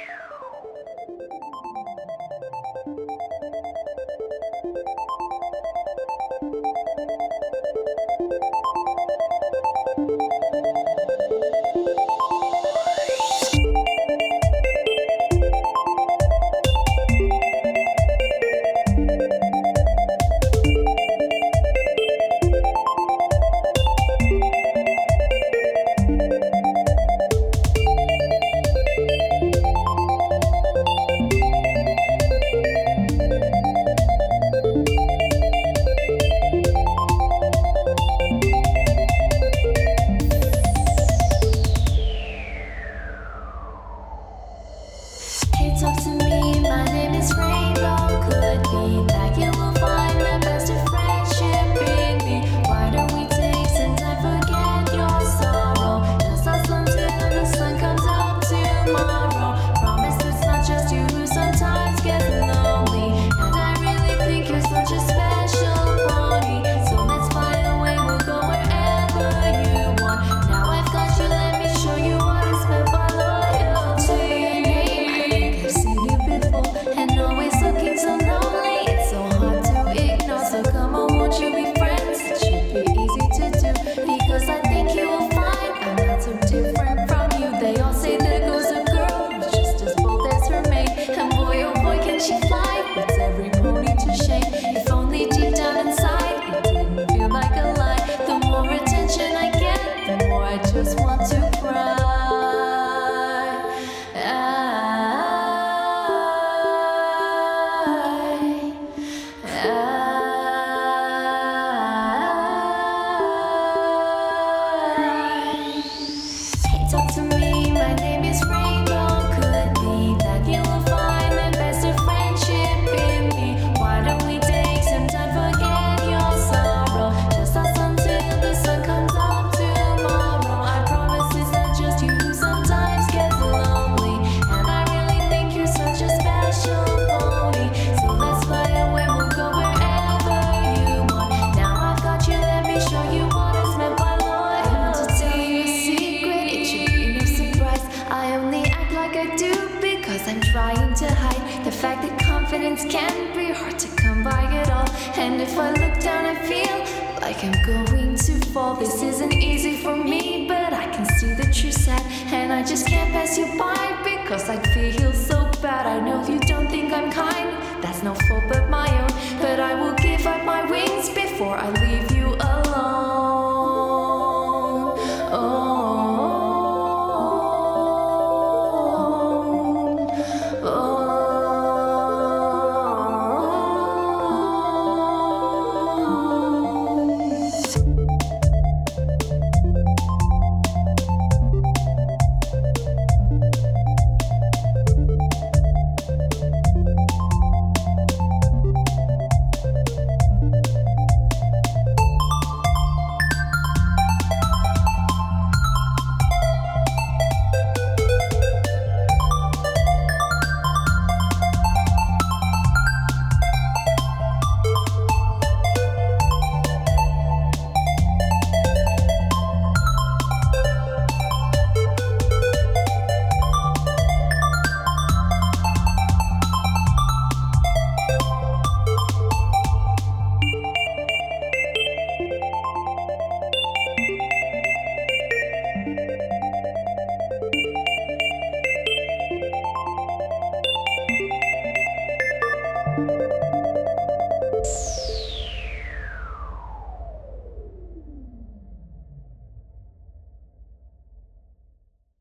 Talk to me, my name is Rainbow. Could be that you will find the best of friendship in me. Why don't we take some time, forget your sorrow? Just us until the sun comes up tomorrow. Promise it's not just you who sometimes gets lonely. And I really think you're such a special pony. So let's fly away, we'll go wherever you want. Now I've got you, let me show you what it's meant by loyalty. And always looking so lonely, it's so hard to ignore. So come on, won't you be friends? It should be easy to do, because I think you will find I'm not so different from you. They all say there goes a girl who's just as bold as her mate. And boy, oh boy, can she fly, puts every pony to shame. If only deep down inside it didn't feel like a lie. The more attention I get, the more I just want to cry. Talk to me, my name is Rainbow. Could be that you will find the best of friendship in me. Why don't we take some time, forget your sorrow? Just us until the sun comes up tomorrow. I promise it's not just you who sometimes gets lonely. And I really think you're such a special pony. So let's fly away, we'll go wherever you want. Now I've got you, let me show you what it's meant by loyalty. I want to tell you a secret, it should be no surprise. I only act like I do because I'm trying to hide the fact that confidence can be hard to come by at all. And if I look down, I feel like I'm going to fall. This isn't easy for me, but I can see the true side. And I just can't pass you by because I'd feel